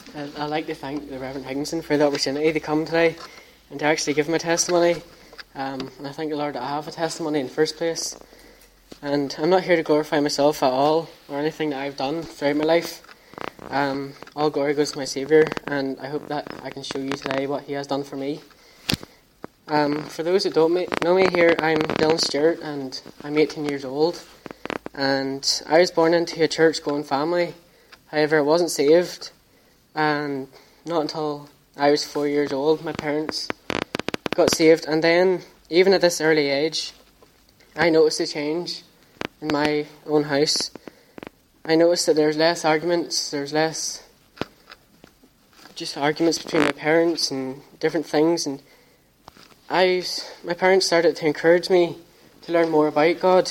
I'd like to thank the Reverend Higginson for the opportunity to come today and to actually give my testimony. And I thank the Lord that I have a testimony in the first place. And I'm not here to glorify myself at all or anything that I've done throughout my life. All glory goes to my Saviour, and I hope that I can show you today what He has done for me. For those who don't know me here, I'm Dylan Stewart and I'm 18 years old. And I was born into a church-going family. However, I wasn't saved. And not until I was 4 years old, my parents got saved. And then, even at this early age, I noticed a change in my own house. I noticed that there's less arguments, there's less just arguments between my parents and different things. And my parents started to encourage me to learn more about God.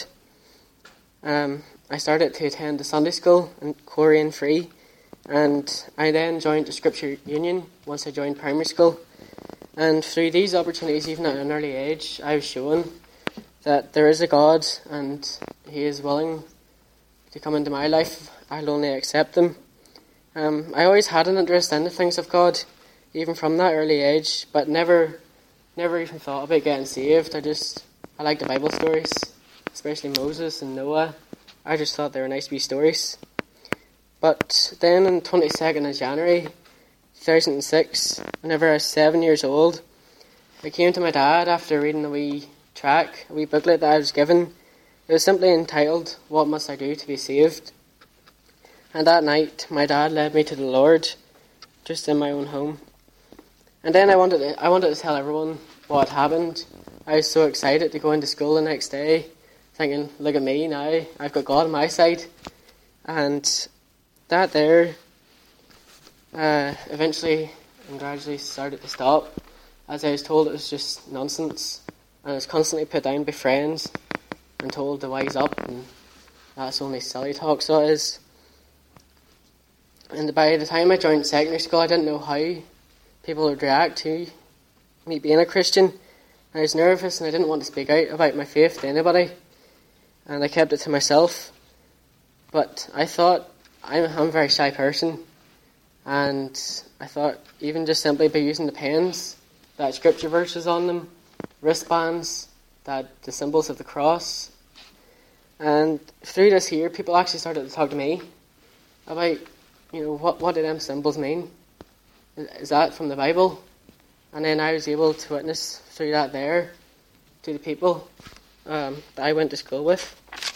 I started to attend the Sunday school in Korean Free, and I then joined the Scripture Union once I joined primary school. And through these opportunities, even at an early age, I was shown that there is a God and He is willing to come into my life. I'll only accept Him. I always had an interest in the things of God, even from that early age, but never even thought about getting saved. I like the Bible stories, especially Moses and Noah. I just thought they were nice wee stories. But then on 22nd of January 2006, whenever I was 7 years old, I came to my dad after reading a wee booklet that I was given. It was simply entitled, "What Must I Do to Be Saved?" And that night, my dad led me to the Lord, just in my own home. And then I wanted to tell everyone what had happened. I was so excited to go into school the next day, thinking, look at me now, I've got God on my side. And that there eventually and gradually started to stop, as I was told it was just nonsense. And I was constantly put down by friends and told to wise up, and that's only silly talk, so it is. And by the time I joined secondary school, I didn't know how people would react to me being a Christian. I was nervous and I didn't want to speak out about my faith to anybody, and I kept it to myself. But I thought, I'm a very shy person, and I thought even just simply by using the pens that had scripture verses on them, wristbands, that the symbols of the cross, and through this here, people actually started to talk to me about, what do them symbols mean? Is that from the Bible? And then I was able to witness through that there to the people that I went to school with.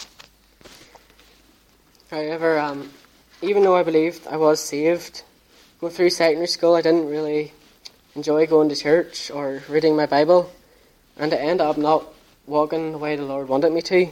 However, even though I believed I was saved, going through secondary school, I didn't really enjoy going to church or reading my Bible, and I ended up not walking the way the Lord wanted me to.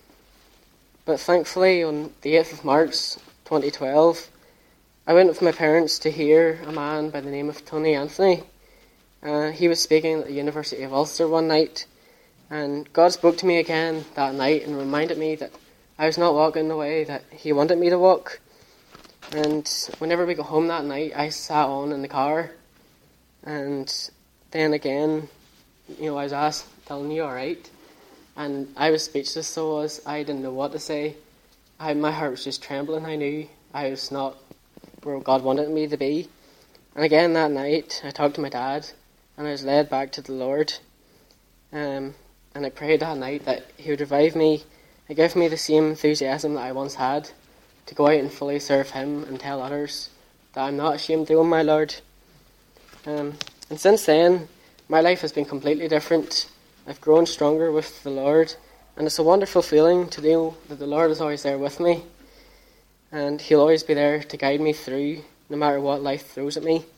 But thankfully, on the 8th of March 2012, I went with my parents to hear a man by the name of Tony Anthony. He was speaking at the University of Ulster one night, and God spoke to me again that night and reminded me that I was not walking the way that He wanted me to walk. And whenever we got home that night, I sat on in the car, and then again, I was asked, "Telling you alright?" And I was speechless, so I didn't know what to say. My heart was just trembling. I knew I was not where God wanted me to be. And again that night, I talked to my dad, and I was led back to the Lord. And I prayed that night that He would revive me and give me the same enthusiasm that I once had to go out and fully serve Him and tell others that I'm not ashamed to own my Lord. And since then, my life has been completely different. I've grown stronger with the Lord, and it's a wonderful feeling to know that the Lord is always there with me, and He'll always be there to guide me through, no matter what life throws at me.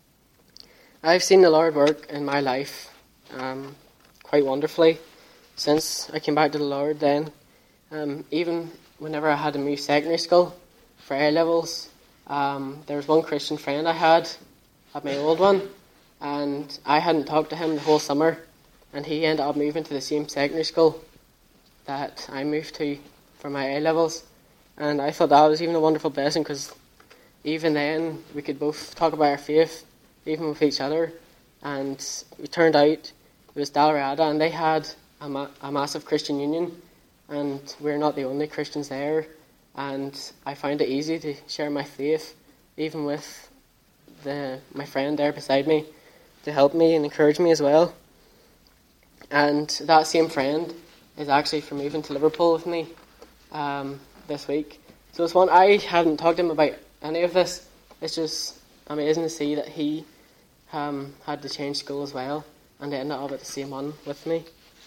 I've seen the Lord work in my life quite wonderfully since I came back to the Lord then. Even whenever I had to move secondary school for A-levels, there was one Christian friend I had at my old one, and I hadn't talked to him the whole summer, and he ended up moving to the same secondary school that I moved to for my A-levels. And I thought that was even a wonderful blessing, because even then we could both talk about our faith, even with each other. And it turned out it was Dalriada, and they had a massive Christian union, and we're not the only Christians there. And I found it easy to share my faith, even with my friend there beside me to help me and encourage me as well. And that same friend is actually for moving to Liverpool with me this week. So it's one, I hadn't talked to him about any of this. It's just amazing to see that he had to change school as well and ended up at the same one with me.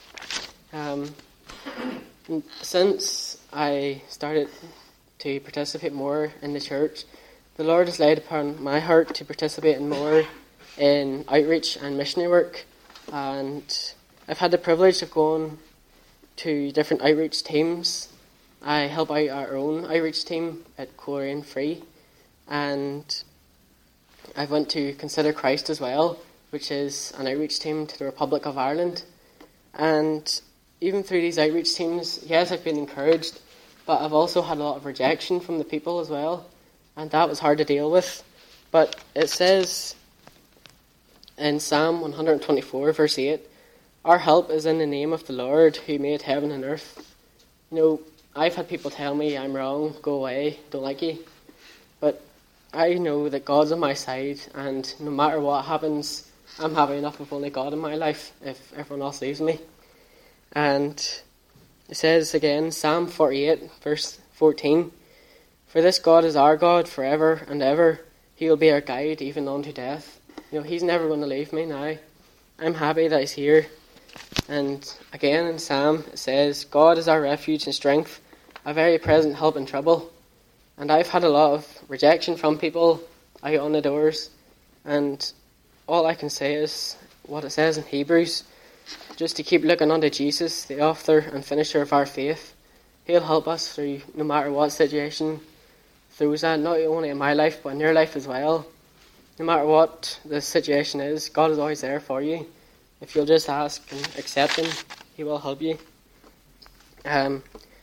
Since I started to participate more in the church, the Lord has laid upon my heart to participate more in outreach and missionary work, and I've had the privilege of going to different outreach teams. I help out our own outreach team at Coleraine Free, and I've went to Consider Christ as well, which is an outreach team to the Republic of Ireland. And even through these outreach teams, yes, I've been encouraged, but I've also had a lot of rejection from the people as well, and that was hard to deal with. But it says in Psalm 124, verse 8, "Our help is in the name of the Lord who made heaven and earth." You know, I've had people tell me I'm wrong, go away, don't like you. But I know that God's on my side, and no matter what happens, I'm happy enough with only God in my life if everyone else leaves me. And it says again, Psalm 48, verse 14, "For this God is our God forever and ever. He will be our guide even unto death." You know, he's never going to leave me now. I'm happy that he's here. And again in Psalm it says, "God is our refuge and strength, a very present help in trouble." And I've had a lot of rejection from people out on the doors, and all I can say is what it says in Hebrews, just to keep looking unto Jesus, the author and finisher of our faith. He'll help us through no matter what situation throws at, not only in my life but in your life as well. No matter what the situation is, God is always there for you. If you'll just ask and accept him, he will help you. And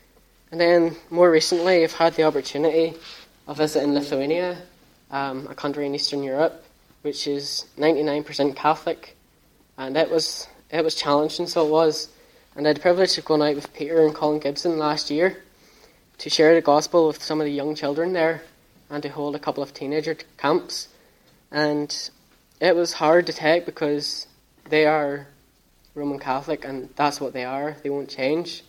then more recently, I've had the opportunity of visiting Lithuania, a country in Eastern Europe, which is 99% Catholic, and it was challenging, so it was. And I had the privilege of going out with Peter and Colin Gibson last year to share the gospel with some of the young children there and to hold a couple of teenager camps. And it was hard to take because they are Roman Catholic and that's what they are. They won't change.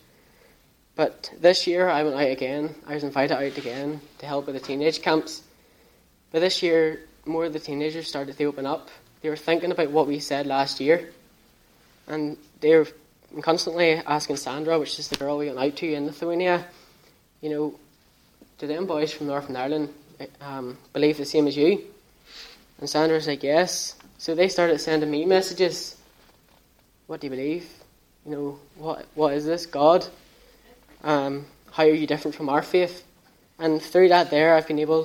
But this year I went out again. I was invited out again to help with the teenage camps. But this year, more of the teenagers started to open up. They were thinking about what we said last year. And they were constantly asking Sandra, which is the girl we went out to in Lithuania, you know, do them boys from Northern Ireland believe the same as you? And Sandra was like, yes. So they started sending me messages. What do you believe? You know, what is this? God? How are you different from our faith? And through that there, I've been able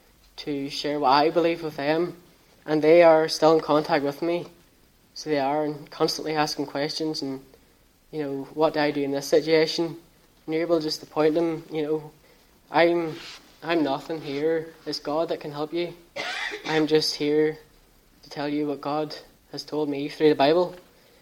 to share what I believe with them. And they are still in contact with me. So they are, and constantly asking questions and, you know, what do I do in this situation? And you're able just to point them, you know, I'm nothing here. It's God that can help you. I'm just here to tell you what God has told me through the Bible.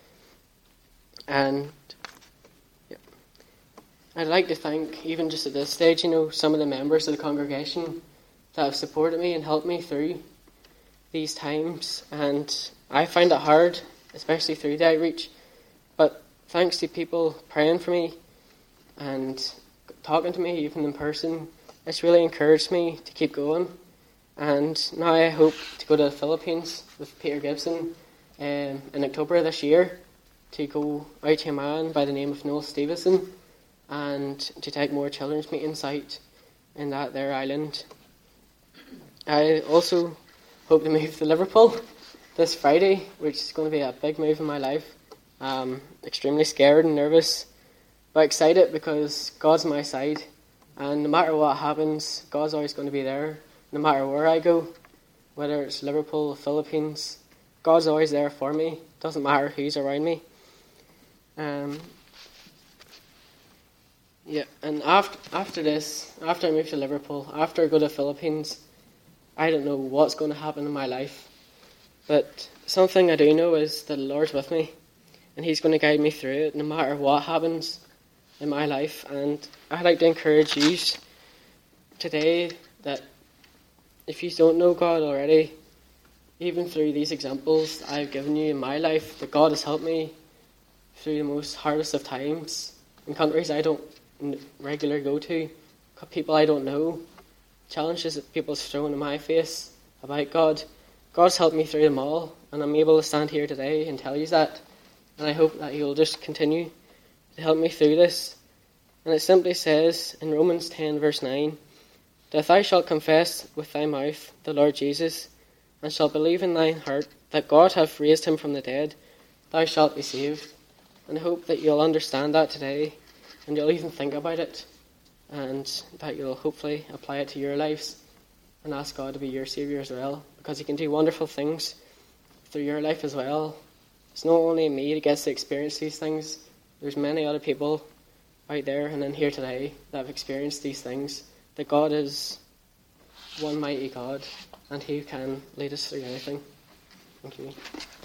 And yeah, I'd like to thank, even just at this stage, you know, some of the members of the congregation that have supported me and helped me through these times. And I find it hard, especially through the outreach. But thanks to people praying for me and talking to me, even in person, it's really encouraged me to keep going. And now I hope to go to the Philippines with Peter Gibson in October this year to go out to a man by the name of Noel Stevenson and to take more children's meetings out in that there island. I also hope to move to Liverpool this Friday, which is going to be a big move in my life. Extremely scared and nervous, but excited because God's on my side, and no matter what happens, God's always going to be there. No matter where I go, whether it's Liverpool, the Philippines, God's always there for me. Doesn't matter who's around me. And after this, after I move to Liverpool, after I go to the Philippines, I don't know what's going to happen in my life. But something I do know is that the Lord's with me, and he's going to guide me through it no matter what happens in my life. And I'd like to encourage you today that if you don't know God already, even through these examples that I've given you in my life, that God has helped me through the most hardest of times, in countries I don't regularly go to, people I don't know, challenges that people's thrown in my face about God. God's helped me through them all, and I'm able to stand here today and tell you that. And I hope that He'll just continue to help me through this. And it simply says in Romans 10 verse 9, that if thou shalt confess with thy mouth the Lord Jesus, and shalt believe in thine heart that God hath raised him from the dead, thou shalt be saved. And I hope that you'll understand that today, and you'll even think about it, and that you'll hopefully apply it to your lives and ask God to be your Saviour as well, because He can do wonderful things through your life as well. It's not only me that gets to experience these things. There's many other people out there and in here today that have experienced these things, that God is one mighty God, and He can lead us through anything. Thank you.